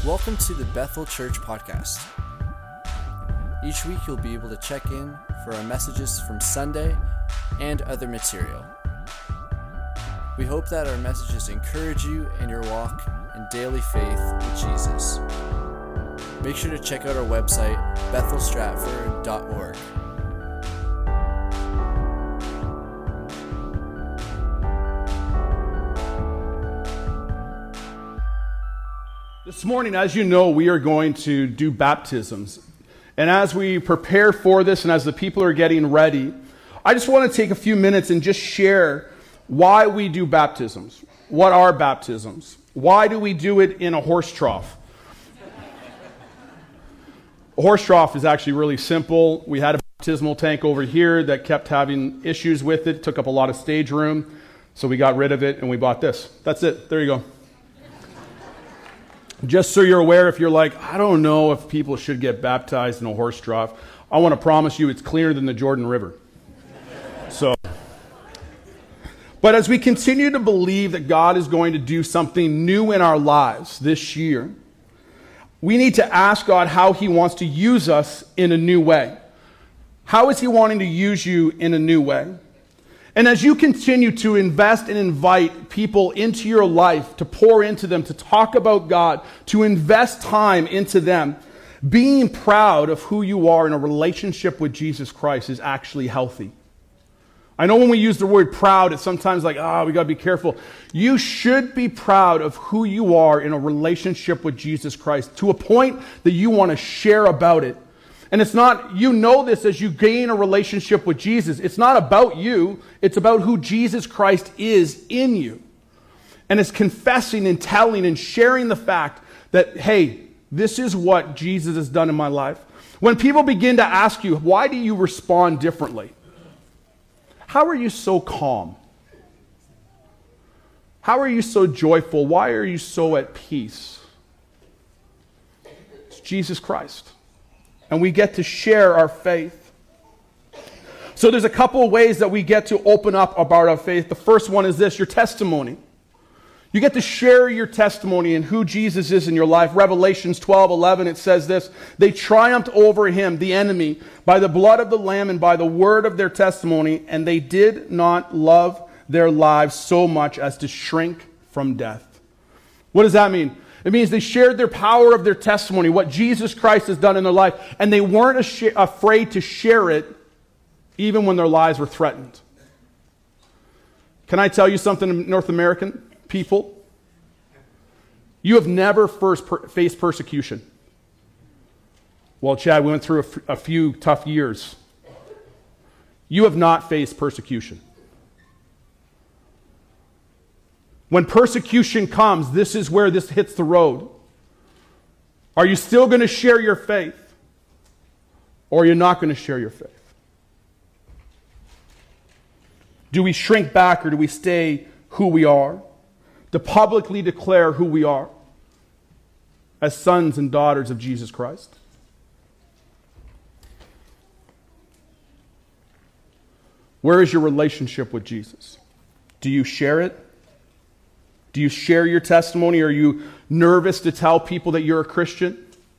Welcome to the Bethel Church Podcast. Each week you'll be able to check in for our messages from Sunday and other material. We hope that our messages encourage you in your walk in daily faith with Jesus. Make sure to check out our website, bethelstratford.org. This morning, as you know, we are going to do baptisms. And as we prepare for this and as the people are getting ready, I just want to take a few minutes and just share why we do baptisms. What are baptisms? Why do we do it in a horse trough? A horse trough is actually really simple. We had a baptismal tank over here that kept having issues with it, took up a lot of stage room, so we got rid of it and we bought this. That's it. There you go. Just so you're aware, if you're like, I don't know if people should get baptized in a horse trough, I want to promise you it's cleaner than the Jordan River. But as we continue to believe that God is going to do something new in our lives this year, we need to ask God how He wants to use us in a new way. How is He wanting to use you in a new way? And as you continue to invest and invite people into your life, to pour into them, to talk about God, to invest time into them, being proud of who you are in a relationship with Jesus Christ is actually healthy. I know when we use the word proud, it's sometimes like, we got to be careful. You should be proud of who you are in a relationship with Jesus Christ to a point that you want to share about it. And it's not, you know this as you gain a relationship with Jesus. It's not about you. It's about who Jesus Christ is in you. And it's confessing and telling and sharing the fact that, hey, this is what Jesus has done in my life. When people begin to ask you, why do you respond differently? How are you so calm? How are you so joyful? Why are you so at peace? It's Jesus Christ. And we get to share our faith. So there's a couple of ways that we get to open up about our faith. The first one is this, your testimony. You get to share your testimony and who Jesus is in your life. Revelations 12:11, it says this, they triumphed over him, the enemy, by the blood of the Lamb and by the word of their testimony, and they did not love their lives so much as to shrink from death. What does that mean? It means they shared their power of their testimony, what Jesus Christ has done in their life, and they weren't afraid to share it even when their lives were threatened. Can I tell you something, North American people? You have never faced persecution. Well, Chad, we went through a few tough years. You have not faced persecution. When persecution comes, this is where this hits the road. Are you still going to share your faith? Or are you not going to share your faith? Do we shrink back or do we stay who we are? To publicly declare who we are as sons and daughters of Jesus Christ. Where is your relationship with Jesus? Do you share it? Do you share your testimony? Are you nervous to tell people that you're a Christian?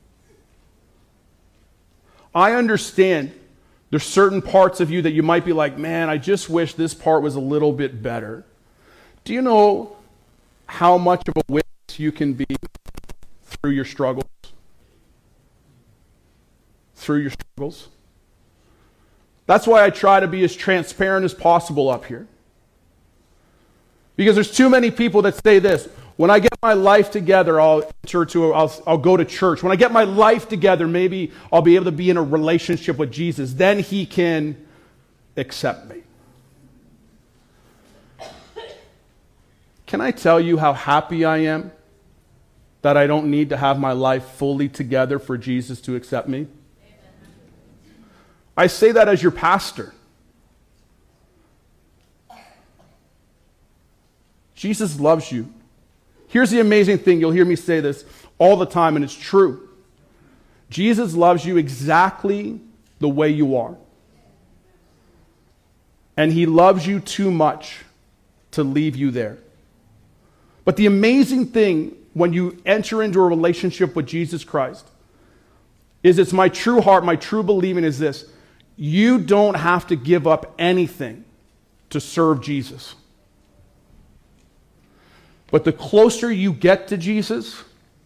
I understand there's certain parts of you that you might be like, man, I just wish this part was a little bit better. Do you know how much of a witness you can be through your struggles? Through your struggles? That's why I try to be as transparent as possible up here. Because there's too many people that say this, when I get my life together, I'll go to church. When I get my life together, maybe I'll be able to be in a relationship with Jesus. Then He can accept me. Can I tell you how happy I am that I don't need to have my life fully together for Jesus to accept me? I say that as your pastor. Jesus loves you. Here's the amazing thing. You'll hear me say this all the time, and it's true. Jesus loves you exactly the way you are. And He loves you too much to leave you there. But the amazing thing when you enter into a relationship with Jesus Christ is it's my true heart, my true believing is this: you don't have to give up anything to serve Jesus. But the closer you get to Jesus,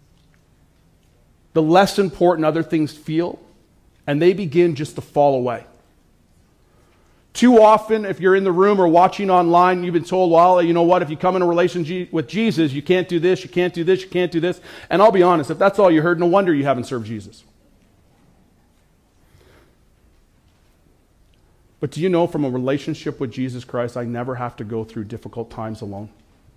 the less important other things feel, and they begin just to fall away. Too often, if you're in the room or watching online, you've been told, well, you know what, if you come in a relationship with Jesus, you can't do this, you can't do this, you can't do this. And I'll be honest, if that's all you heard, no wonder you haven't served Jesus. But do you know, from a relationship with Jesus Christ, I never have to go through difficult times alone.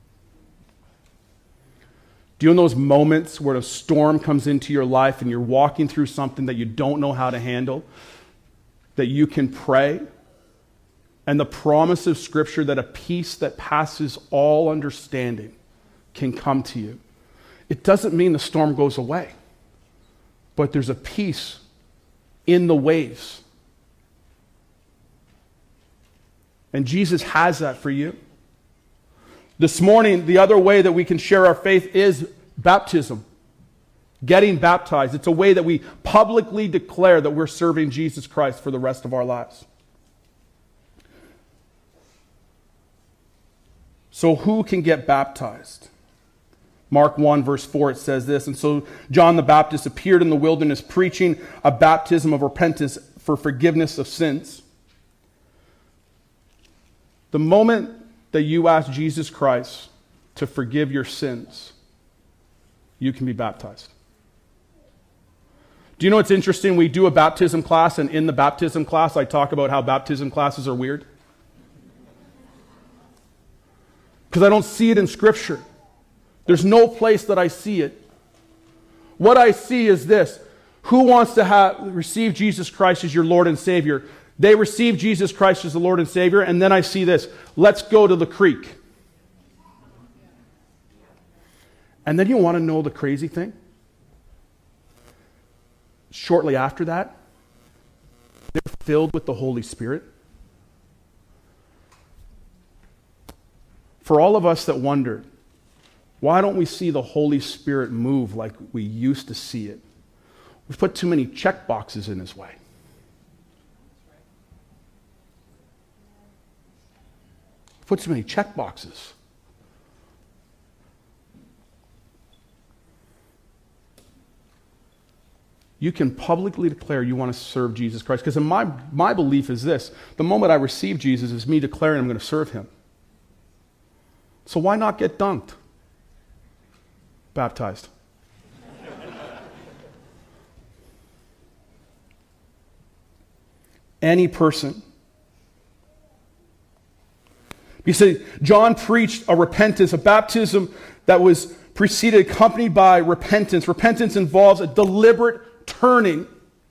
Do you know those moments where a storm comes into your life and you're walking through something that you don't know how to handle, that you can pray? And the promise of Scripture that a peace that passes all understanding can come to you. It doesn't mean the storm goes away, but there's a peace in the waves. And Jesus has that for you. This morning, the other way that we can share our faith is baptism. Getting baptized. It's a way that we publicly declare that we're serving Jesus Christ for the rest of our lives. So who can get baptized? Mark 1 verse 4, it says this: and so John the Baptist appeared in the wilderness preaching a baptism of repentance for forgiveness of sins. The moment that you ask Jesus Christ to forgive your sins, you can be baptized. Do you know what's interesting? We do a baptism class, and in the baptism class I talk about how baptism classes are weird. Because I don't see it in Scripture. There's no place that I see it. What I see is this: who wants to receive Jesus Christ as your Lord and Savior? They receive Jesus Christ as the Lord and Savior, and then I see this: let's go to the creek. And then you want to know the crazy thing? Shortly after that, they're filled with the Holy Spirit. For all of us that wonder, why don't we see the Holy Spirit move like we used to see it? We've put too many check boxes in His way. Put too many check boxes. You can publicly declare you want to serve Jesus Christ. Because my belief is this: the moment I receive Jesus is me declaring I'm going to serve Him. So why not get dunked? Baptized. Any person. You see, John preached a repentance, a baptism that was preceded, accompanied by repentance. Repentance involves a deliberate turning.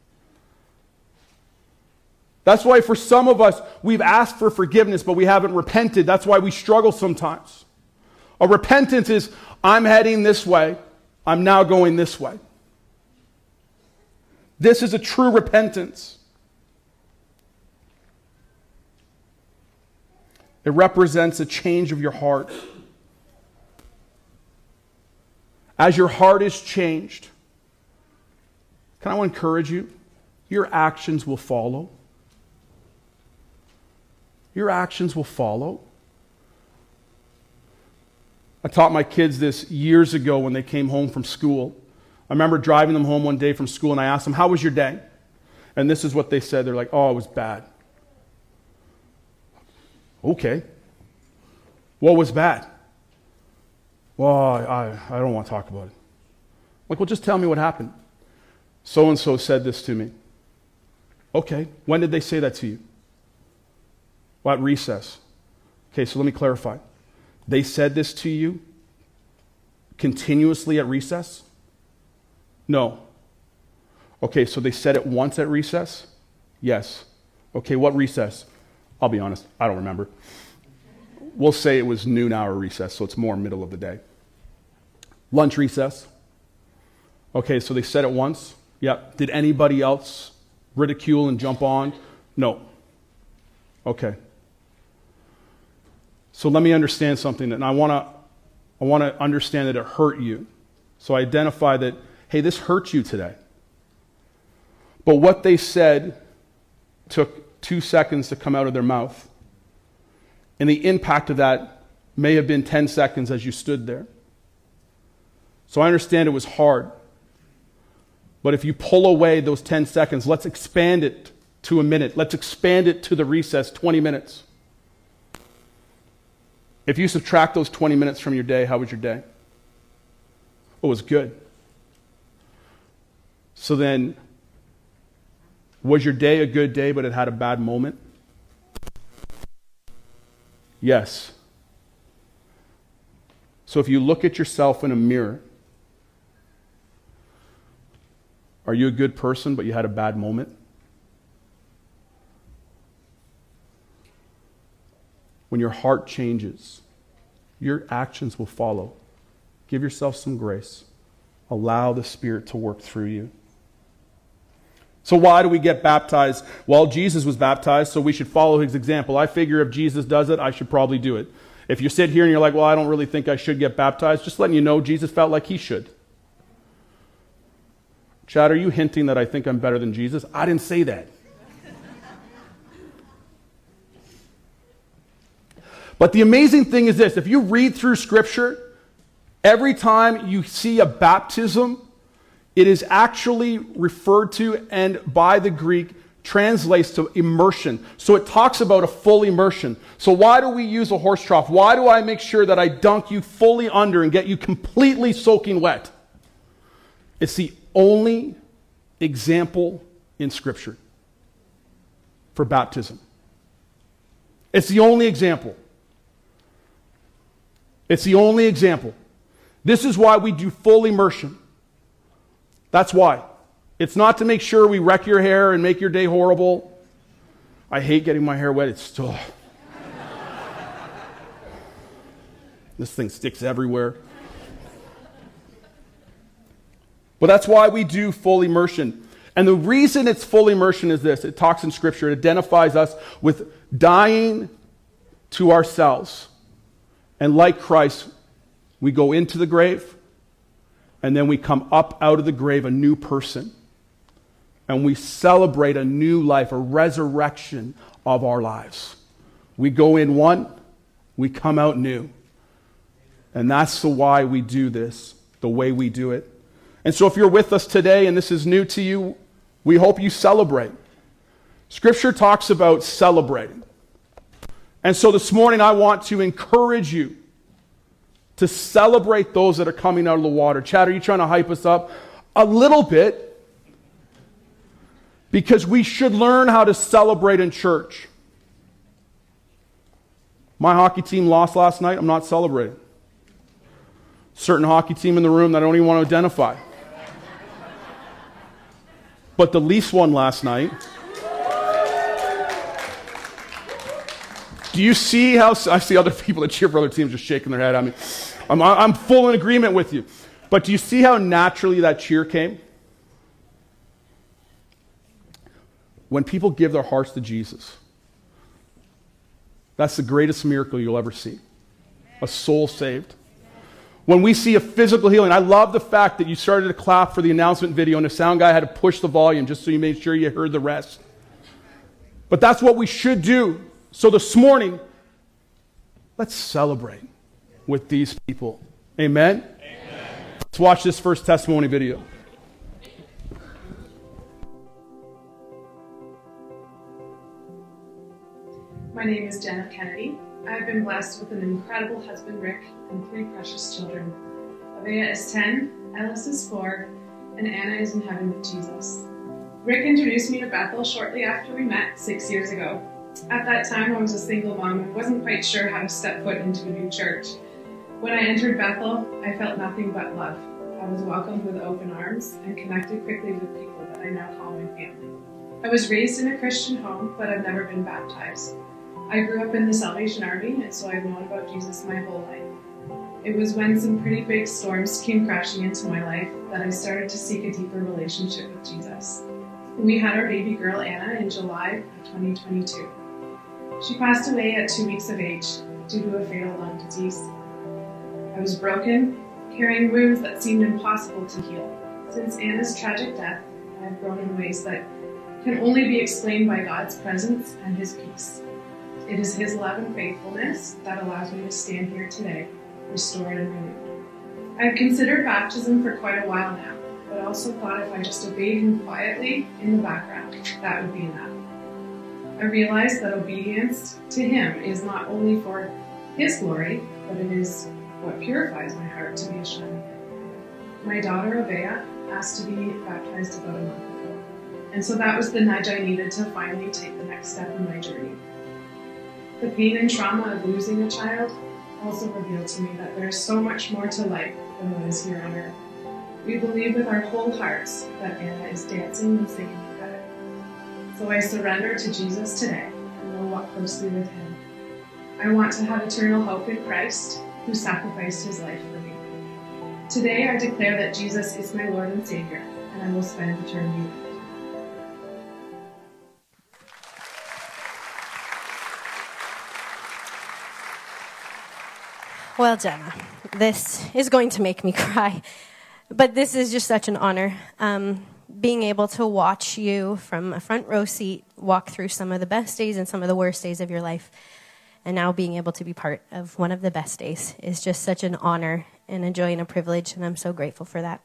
That's why for some of us, we've asked for forgiveness, but we haven't repented. That's why we struggle sometimes. A repentance is, I'm heading this way, I'm now going this way. This is a true repentance. It represents a change of your heart. As your heart is changed, can I encourage you? Your actions will follow. Your actions will follow. I taught my kids this years ago when they came home from school. I remember driving them home one day from school, and I asked them, how was your day? And this is what they said. They're like, oh, it was bad. Okay. What was bad? Well, I don't want to talk about it. Like, well, just tell me what happened. So-and-so said this to me. Okay. When did they say that to you? Well, at recess. Okay, so let me clarify. They said this to you continuously at recess? No. Okay, so they said it once at recess? Yes. Okay, what recess? I'll be honest, I don't remember. We'll say it was noon hour recess, so it's more middle of the day. Lunch recess? Okay, so they said it once? Yep. Did anybody else ridicule and jump on? No. Okay. So let me understand something, and I want to understand that it hurt you So I identify that, hey, this hurt you today. But what they said took 2 seconds to come out of their mouth. And the impact of that may have been 10 seconds as you stood there. So I understand it was hard. But if you pull away those 10 seconds, let's expand it to a minute. Let's expand it to the recess, 20 minutes. If you subtract those 20 minutes from your day, how was your day? Oh, it was good. So then, was your day a good day, but it had a bad moment? Yes. So if you look at yourself in a mirror, are you a good person, but you had a bad moment? When your heart changes, your actions will follow. Give yourself some grace. Allow the Spirit to work through you. So why do we get baptized? Well, Jesus was baptized, so we should follow his example. I figure if Jesus does it, I should probably do it. If you sit here and you're like, well, I don't really think I should get baptized, just letting you know Jesus felt like he should. Chad, are you hinting that I think I'm better than Jesus? I didn't say that. But the amazing thing is this. If you read through Scripture, every time you see a baptism, it is actually referred to and by the Greek translates to immersion. So it talks about a full immersion. So why do we use a horse trough? Why do I make sure that I dunk you fully under and get you completely soaking wet? It's the only example in Scripture for baptism. It's the only example. It's the only example. This is why we do full immersion. That's why. It's not to make sure we wreck your hair and make your day horrible. I hate getting my hair wet. It's still... This thing sticks everywhere. But that's why we do full immersion. And the reason it's full immersion is this. It talks in Scripture. It identifies us with dying to ourselves. And like Christ, we go into the grave, and then we come up out of the grave a new person. And we celebrate a new life, a resurrection of our lives. We go in one, we come out new. And that's the why we do this, the way we do it. And so if you're with us today and this is new to you, we hope you celebrate. Scripture talks about celebrating. And so this morning I want to encourage you to celebrate those that are coming out of the water. Chad, are you trying to hype us up? A little bit. Because we should learn how to celebrate in church. My hockey team lost last night. I'm not celebrating. Certain hockey team in the room that I don't even want to identify. But the Leafs won last night. Do you see how... I see other people that cheer for other teams just shaking their head at me. I'm full in agreement with you. But do you see how naturally that cheer came? When people give their hearts to Jesus, that's the greatest miracle you'll ever see. A soul saved. When we see a physical healing, I love the fact that you started to clap for the announcement video and the sound guy had to push the volume just so you made sure you heard the rest. But that's what we should do. So this morning, let's celebrate with these people. Amen? Amen. Let's watch this first testimony video. My name is Jenna Kennedy. I have been blessed with an incredible husband, Rick, and 3 precious children. Avea is 10, Ellis is 4, and Anna is in heaven with Jesus. Rick introduced me to Bethel shortly after we met 6 years ago. At that time, I was a single mom and wasn't quite sure how to step foot into a new church. When I entered Bethel, I felt nothing but love. I was welcomed with open arms and connected quickly with people that I now call my family. I was raised in a Christian home, but I've never been baptized. I grew up in the Salvation Army, and so I've known about Jesus my whole life. It was when some pretty big storms came crashing into my life that I started to seek a deeper relationship with Jesus. We had our baby girl, Anna, in July of 2022. She passed away at 2 weeks of age due to a fatal lung disease. I was broken, carrying wounds that seemed impossible to heal. Since Anna's tragic death, I have grown in ways that can only be explained by God's presence and His peace. It is His love and faithfulness that allows me to stand here today, restored and renewed. I've considered baptism for quite a while now, but also thought if I just obeyed Him quietly in the background, that would be enough. I realized that obedience to Him is not only for His glory, but it is what purifies my heart to be a shining. My daughter, Avea, asked to be baptized about a month ago, and so that was the nudge I needed to finally take the next step in my journey. The pain and trauma of losing a child also revealed to me that there is so much more to life than what is here on earth. We believe with our whole hearts that Anna is dancing and singing in heaven. So I surrender to Jesus today and will walk closely with Him. I want to have eternal hope in Christ, who sacrificed His life for me. Today I declare that Jesus is my Lord and Savior, and I will spend eternity with Him. Well, Jenna, this is going to make me cry, but this is just such an honor. Being able to watch you from a front row seat walk through some of the best days and some of the worst days of your life, and now being able to be part of one of the best days is just such an honor and a joy and a privilege, and I'm so grateful for that.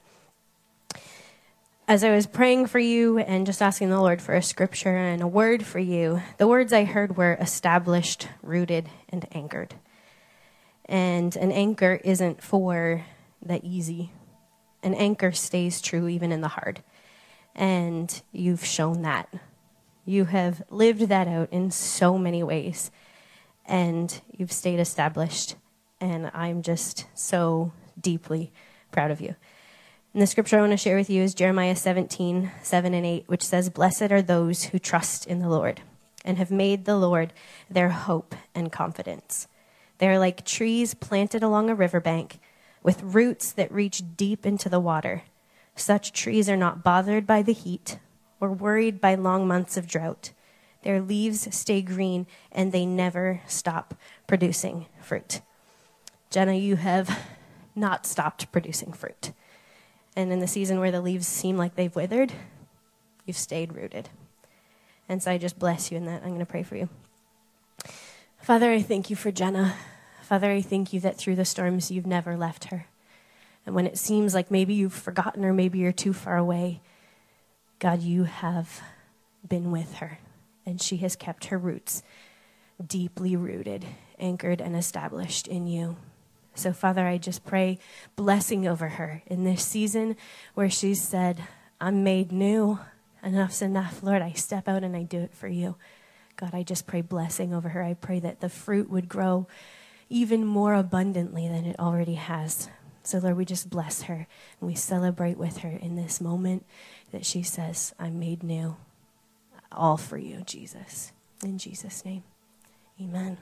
As I was praying for you and just asking the Lord for a scripture and a word for you, the words I heard were established, rooted, and anchored. And an anchor isn't for the easy. An anchor stays true even in the hard. And you've shown that. You have lived that out in so many ways. And you've stayed established. And I'm just so deeply proud of you. And the scripture I want to share with you is Jeremiah 17, 7 and 8, which says, "Blessed are those who trust in the Lord and have made the Lord their hope and confidence. They are like trees planted along a riverbank with roots that reach deep into the water. Such trees are not bothered by the heat or worried by long months of drought. Their leaves stay green and they never stop producing fruit." Jenna, you have not stopped producing fruit. And in the season where the leaves seem like they've withered, you've stayed rooted. And so I just bless you in that. I'm going to pray for you. Father, I thank you for Jenna. Father, I thank you that through the storms, you've never left her. And when it seems like maybe you've forgotten or maybe you're too far away, God, you have been with her. And she has kept her roots deeply rooted, anchored, and established in you. So, Father, I just pray blessing over her in this season where she's said, I'm made new. Enough's enough. Lord, I step out and I do it for you. God, I just pray blessing over her. I pray that the fruit would grow even more abundantly than it already has. So, Lord, we just bless her and we celebrate with her in this moment that she says, I'm made new. All for you, Jesus. In Jesus' name, amen.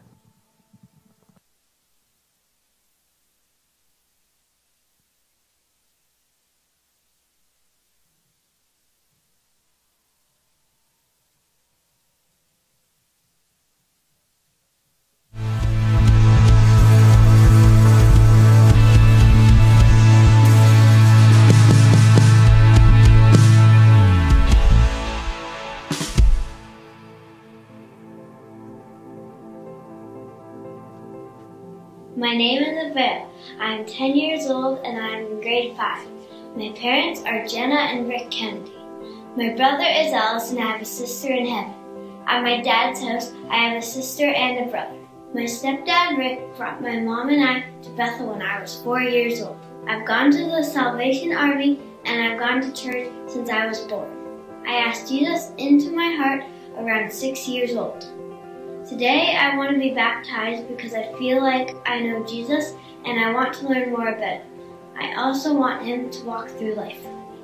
My name is Avea. I am 10 years old and I am in grade 5. My parents are Jenna and Rick Kennedy. My brother is Alice and I have a sister in heaven. At my dad's house, I have a sister and a brother. My stepdad Rick brought my mom and I to Bethel when I was 4 years old. I've gone to the Salvation Army and I've gone to church since I was born. I asked Jesus into my heart around 6 years old. Today I want to be baptized because I feel like I know Jesus and I want to learn more about him. I also want him to walk through life with me.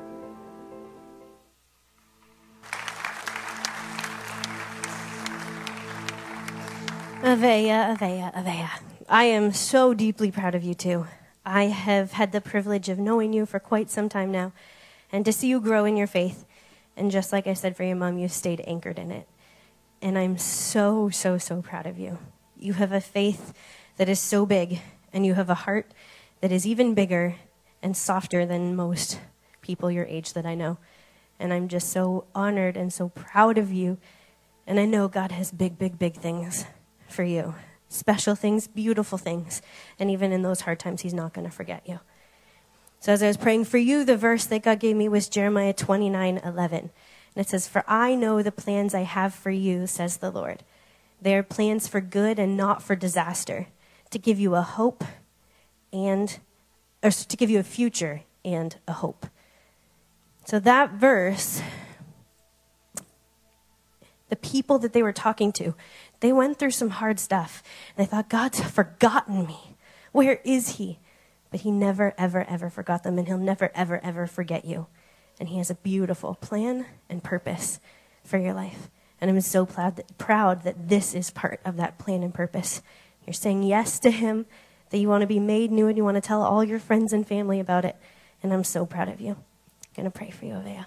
Avea, Avea, Avea. I am so deeply proud of you too. I have had the privilege of knowing you for quite some time now and to see you grow in your faith. And just like I said for your mom, you stayed anchored in it. And I'm so, so, so proud of you. You have a faith that is so big, and you have a heart that is even bigger and softer than most people your age that I know. And I'm just so honored and so proud of you. And I know God has big, big, big things for you. Special things, beautiful things. And even in those hard times, he's not going to forget you. So as I was praying for you, the verse that God gave me was Jeremiah 29:11. And it says, "For I know the plans I have for you, says the Lord. They are plans for good and not for disaster, to give you a hope to give you a future and a hope." So that verse, the people that they were talking to, they went through some hard stuff. And they thought, God's forgotten me. Where is he? But he never, ever, ever forgot them, and he'll never, ever, ever forget you. And he has a beautiful plan and purpose for your life. And I'm so proud that this is part of that plan and purpose. You're saying yes to him, that you want to be made new, and you want to tell all your friends and family about it. And I'm so proud of you. I'm going to pray for you, Avea.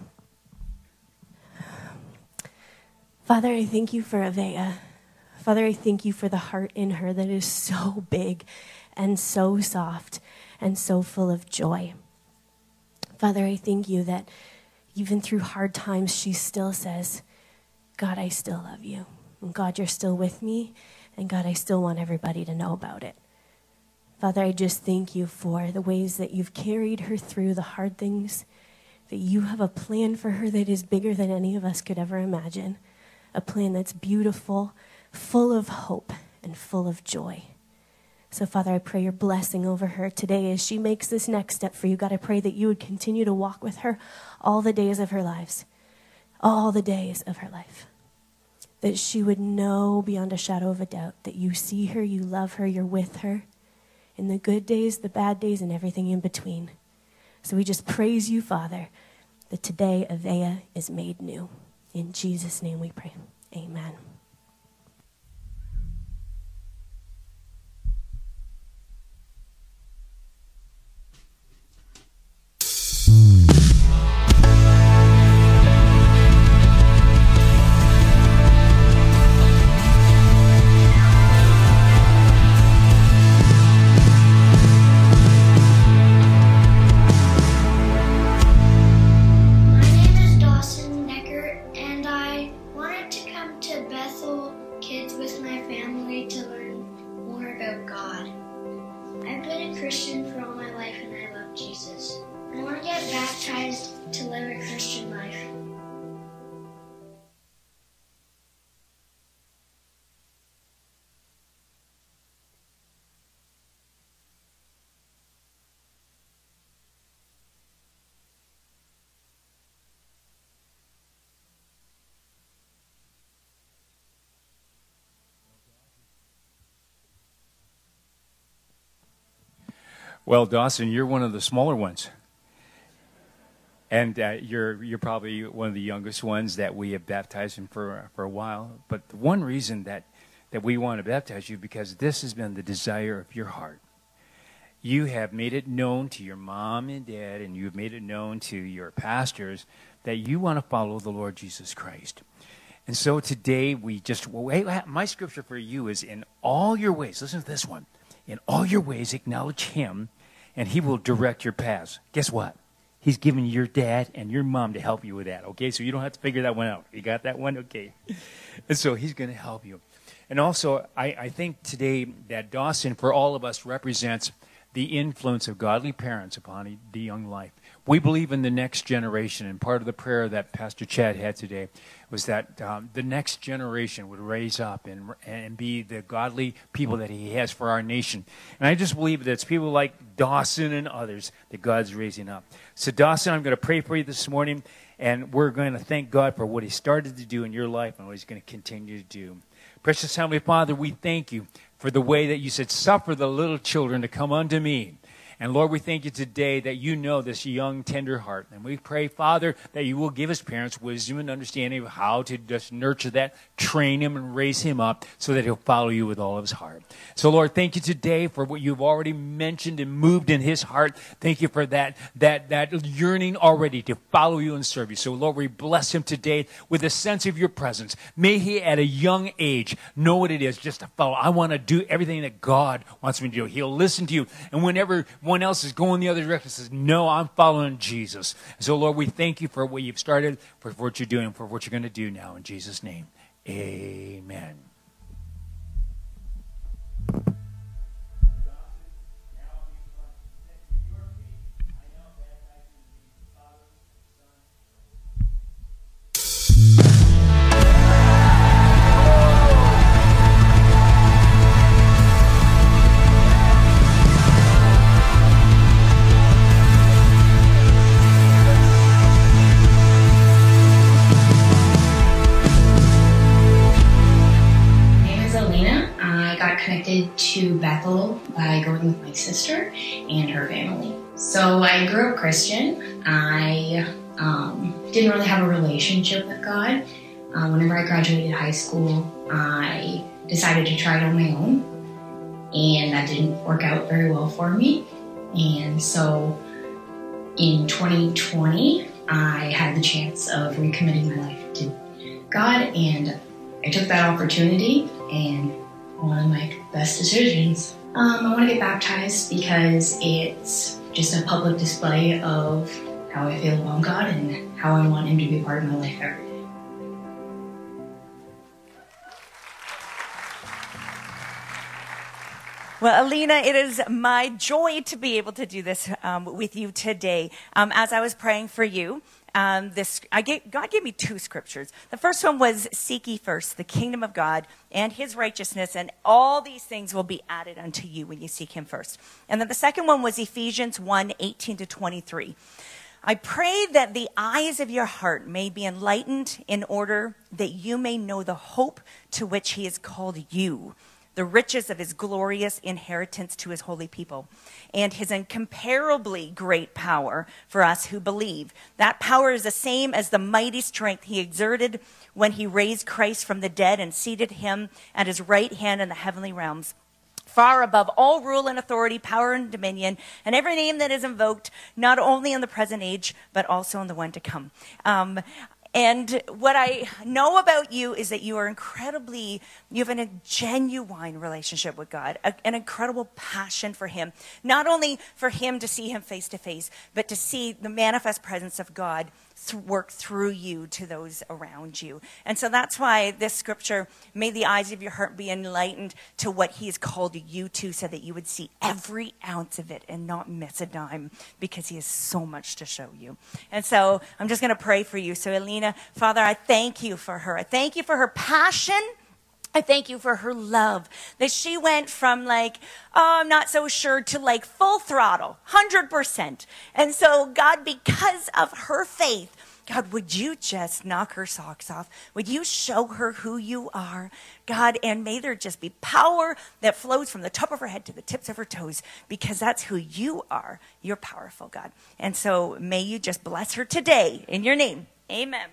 Father, I thank you for Avea. Father, I thank you for the heart in her that is so big and so soft and so full of joy. Father, I thank you that even through hard times, she still says, God, I still love you. And God, you're still with me. And God, I still want everybody to know about it. Father, I just thank you for the ways that you've carried her through the hard things, that you have a plan for her that is bigger than any of us could ever imagine, a plan that's beautiful, full of hope, and full of joy. So, Father, I pray your blessing over her today as she makes this next step for you. God, I pray that you would continue to walk with her all the days of her lives, all the days of her life, that she would know beyond a shadow of a doubt that you see her, you love her, you're with her in the good days, the bad days, and everything in between. So we just praise you, Father, that today Avea is made new. In Jesus' name we pray. Amen. Well, Dawson, you're one of the smaller ones. And you're probably one of the youngest ones that we have baptized in for a while. But the one reason that we want to baptize you, because this has been the desire of your heart. You have made it known to your mom and dad, and you've made it known to your pastors that you want to follow the Lord Jesus Christ. And so today my scripture for you is, in all your ways, listen to this one, in all your ways acknowledge him, and he will direct your paths. Guess what? He's given your dad and your mom to help you with that, okay? So you don't have to figure that one out. You got that one? Okay. And so he's going to help you. And also, I think today that Dawson, for all of us, represents the influence of godly parents upon the young life. We believe in the next generation, and part of the prayer that Pastor Chad had today was that the next generation would raise up and be the godly people that he has for our nation. And I just believe that it's people like Dawson and others that God's raising up. So Dawson, I'm going to pray for you this morning, and we're going to thank God for what he started to do in your life and what he's going to continue to do. Precious Heavenly Father, we thank you for the way that you said, suffer the little children to come unto me. And Lord, we thank you today that you know this young, tender heart. And we pray, Father, that you will give his parents wisdom and understanding of how to just nurture that, train him and raise him up so that he'll follow you with all of his heart. So, Lord, thank you today for what you've already mentioned and moved in his heart. Thank you for that yearning already to follow you and serve you. So, Lord, we bless him today with a sense of your presence. May he, at a young age, know what it is just to follow. I want to do everything that God wants me to do. He'll listen to you. And whenever one else is going the other direction, says, no, I'm following Jesus. And so, Lord, we thank you for what you've started, for what you're doing, for what you're going to do now. In Jesus' name, amen. To Bethel by going with my sister and her family. So I grew up Christian. I didn't really have a relationship with God. Whenever I graduated high school, I decided to try it on my own, and that didn't work out very well for me. And so in 2020, I had the chance of recommitting my life to God, and I took that opportunity, and one of my best decisions. I want to get baptized because it's just a public display of how I feel about God and how I want Him to be part of my life every day. Well, Alina, it is my joy to be able to do this with you today. As I was praying for you, God gave me two scriptures. The first one was, seek ye first the kingdom of God and his righteousness, and all these things will be added unto you when you seek him first. And then the second one was Ephesians 1:18-23. I pray that the eyes of your heart may be enlightened in order that you may know the hope to which he has called you, the riches of his glorious inheritance to his holy people, and his incomparably great power for us who believe. That power is the same as the mighty strength he exerted when he raised Christ from the dead and seated him at his right hand in the heavenly realms, far above all rule and authority, power and dominion, and every name that is invoked, not only in the present age, but also in the one to come. And what I know about you is that you have a genuine relationship with God, an incredible passion for him, not only for him to see him face to face, but to see the manifest presence of God work through you to those around you. And so that's why this scripture, may the eyes of your heart be enlightened to what he has called you to, so that you would see every ounce of it and not miss a dime, because he has so much to show you. And so I'm just going to pray for you. So Alina, Father, I thank you for her. I thank you for her passion. I thank you for her love, that she went from like, oh, I'm not so sure, to like full throttle, 100%. And so God, because of her faith, God, would you just knock her socks off? Would you show her who you are, God? And may there just be power that flows from the top of her head to the tips of her toes, because that's who you are. You're powerful, God. And so may you just bless her today in your name. Amen.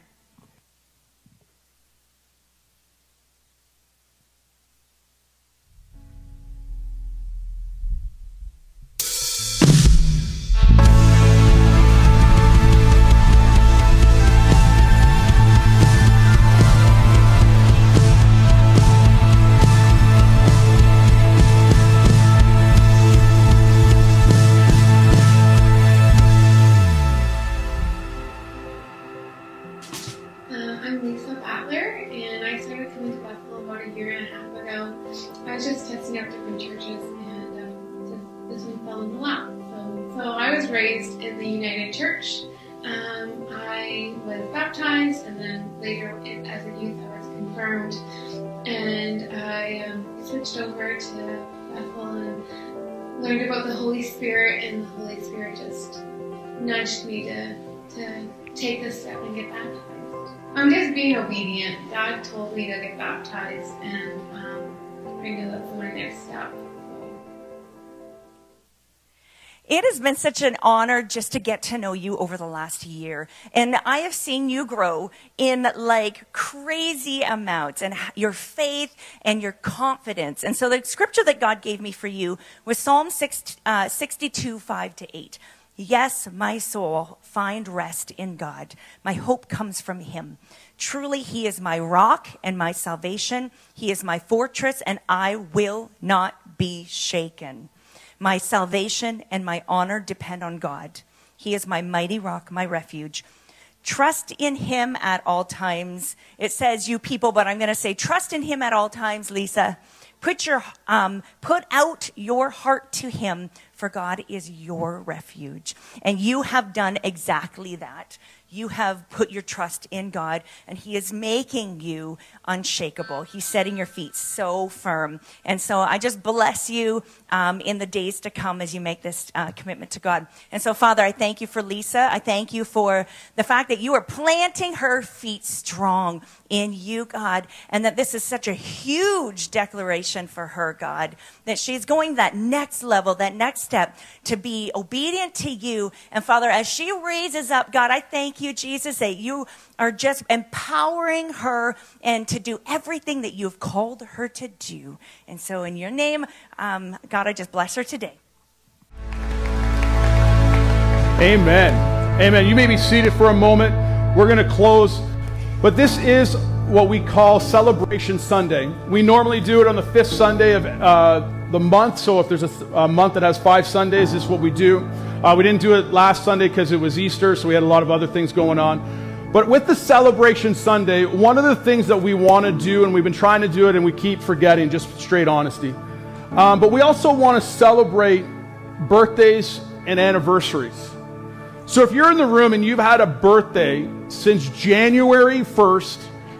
I was just testing out different churches, and this one fell in the lap. So I was raised in the United Church. I was baptized, and then later as a youth I was confirmed, and I switched over to Bethel and learned about the Holy Spirit, and the Holy Spirit just nudged me to take this step and get baptized. I'm just being obedient. God told me to get baptized, and I know that's my next step. It has been such an honor just to get to know you over the last year. And I have seen you grow in like crazy amounts, and your faith and your confidence. And so the scripture that God gave me for you was Psalm 62, 5-8. Yes, my soul, find rest in God. My hope comes from him. Truly, he is my rock and my salvation. He is my fortress, and I will not be shaken. My salvation and my honor depend on God. He is my mighty rock, my refuge. Trust in him at all times. It says you people, but I'm going to say trust in him at all times, Lisa. Put out your heart to him, for God is your refuge. And you have done exactly that. You have put your trust in God, and he is making you unshakable. He's setting your feet so firm. And so I just bless you in the days to come as you make this commitment to God. And so, Father, I thank you for Lisa. I thank you for the fact that you are planting her feet strong in you, God, and that this is such a huge declaration for her, God, that she's going that next level, that next step to be obedient to you. And Father, as she raises up, God, I thank you, Jesus, that you are just empowering her and to do everything that you've called her to do. And so in your name, God, I just bless her today. Amen. Amen. You may be seated for a moment. We're going to close. But this is what we call Celebration Sunday. We normally do it on the 5th Sunday of the month. So if there's a month that has 5 Sundays, this is what we do. We didn't do it last Sunday because it was Easter, so we had a lot of other things going on. But with the Celebration Sunday, one of the things that we want to do, and we've been trying to do it and we keep forgetting, just straight honesty, but we also want to celebrate birthdays and anniversaries. So if you're in the room and you've had a birthday since January 1st,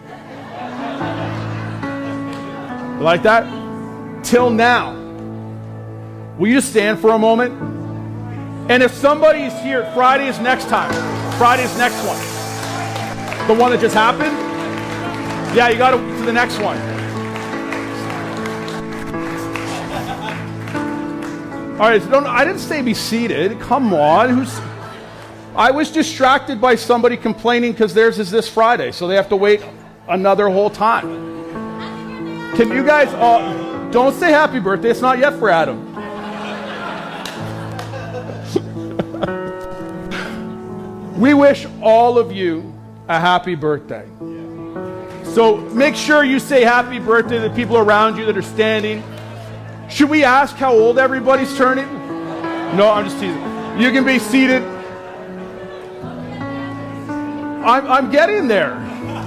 like that, till now, will you just stand for a moment? And if somebody's here, Friday is next time. Friday's next one. The one that just happened? Yeah, you got to wait to the next one. All right, I didn't say be seated. Come on. I was distracted by somebody complaining because theirs is this Friday, so they have to wait another whole time. Can you guys all, don't say happy birthday. It's not yet for Adam. We wish all of you a happy birthday. So make sure you say happy birthday to the people around you that are standing. Should we ask how old everybody's turning? No, I'm just teasing. You can be seated. I'm getting there.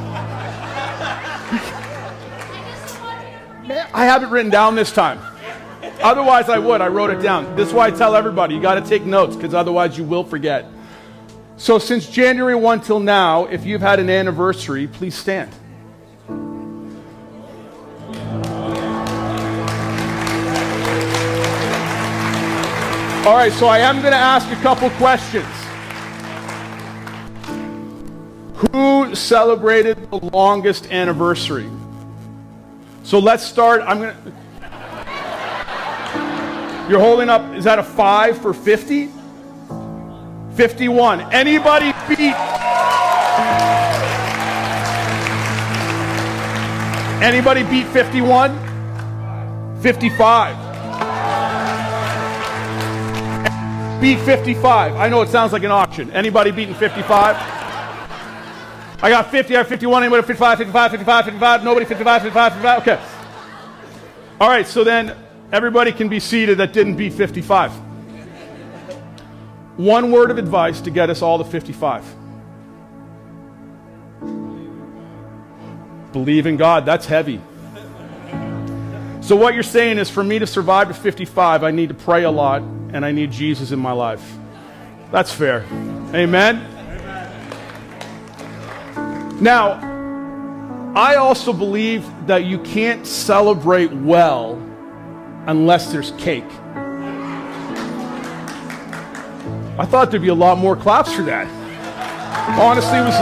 I have it written down this time. Otherwise I would. I wrote it down. This is why I tell everybody, you got to take notes because otherwise you will forget. So since January 1 till now, if you've had an anniversary, please stand. All right, so I am going to ask a couple questions. Who celebrated the longest anniversary? So let's start. You're holding up, is that a 5 for 50? 51. Anybody beat? Anybody beat 51? 55. Beat 55. I know it sounds like an auction. Anybody beating 55? I got 50, I have 51, anybody 55, 55, 55, 55, nobody 55, 55, 55, okay. All right, so then everybody can be seated that didn't beat 55. One word of advice to get us all to 55. Believe in God. That's heavy. So what you're saying is for me to survive to 55, I need to pray a lot and I need Jesus in my life. That's fair. Amen? Now, I also believe that you can't celebrate well unless there's cake. I thought there'd be a lot more claps for that. Honestly, it was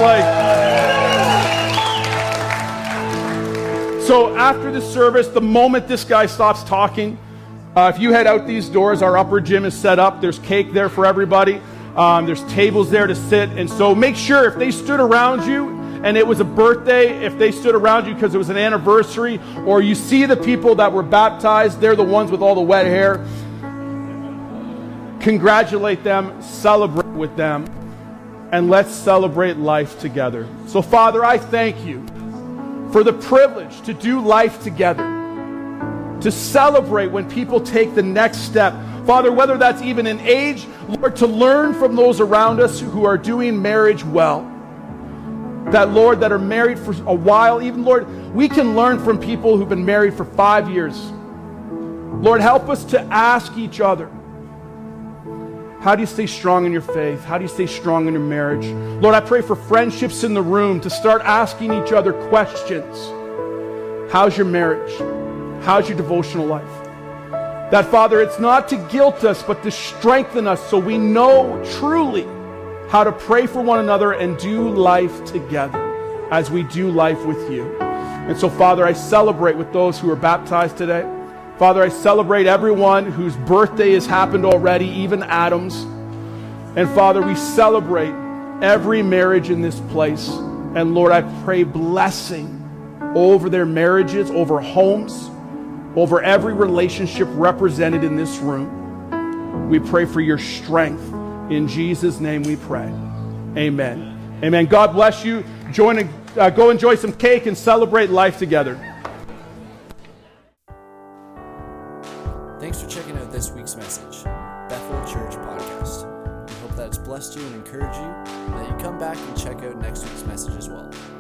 like... So after the service, the moment this guy stops talking, if you head out these doors, our upper gym is set up. There's cake there for everybody. There's tables there to sit. And so make sure if they stood around you and it was a birthday, if they stood around you because it was an anniversary, or you see the people that were baptized, they're the ones with all the wet hair. Congratulate them, celebrate with them, and let's celebrate life together. So Father, I thank you for the privilege to do life together, to celebrate when people take the next step. Father, whether that's even in age, Lord, to learn from those around us who are doing marriage well. That, Lord, that are married for a while, even, Lord, we can learn from people who've been married for 5 years. Lord, help us to ask each other, how do you stay strong in your faith? How do you stay strong in your marriage? Lord, I pray for friendships in the room to start asking each other questions. How's your marriage? How's your devotional life? That, Father, it's not to guilt us, but to strengthen us so we know truly how to pray for one another and do life together as we do life with you. And so, Father, I celebrate with those who are baptized today. Father, I celebrate everyone whose birthday has happened already, even Adam's. And Father, we celebrate every marriage in this place. And Lord, I pray blessing over their marriages, over homes, over every relationship represented in this room. We pray for your strength. In Jesus' name we pray. Amen. Amen. God bless you. Go enjoy some cake and celebrate life together. Thanks for checking out this week's message, Bethel Church Podcast. We hope that it's blessed you and encouraged you, and that you come back and check out next week's message as well.